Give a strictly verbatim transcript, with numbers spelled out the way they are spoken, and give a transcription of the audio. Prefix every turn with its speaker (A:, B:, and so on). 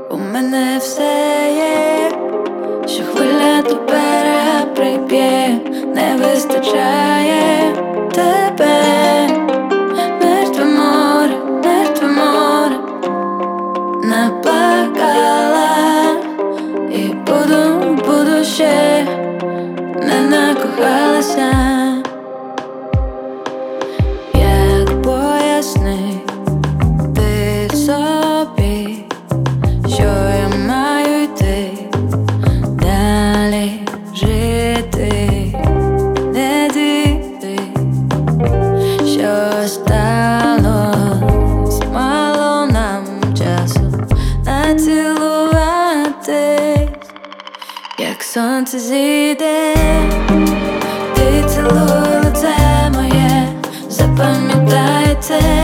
A: У мене все є, що хвиля до берега приб'є, не вистачає тебе. Мертве море, мертве море, наплакала, і буду, буду ще не накохалася. Як пояснить ти собі, що я маю йти далі жити, не діти, що сталось, мало нам часу націлуватись. Як сонце зійде, ти цілуй лице моє, запам'ятай це.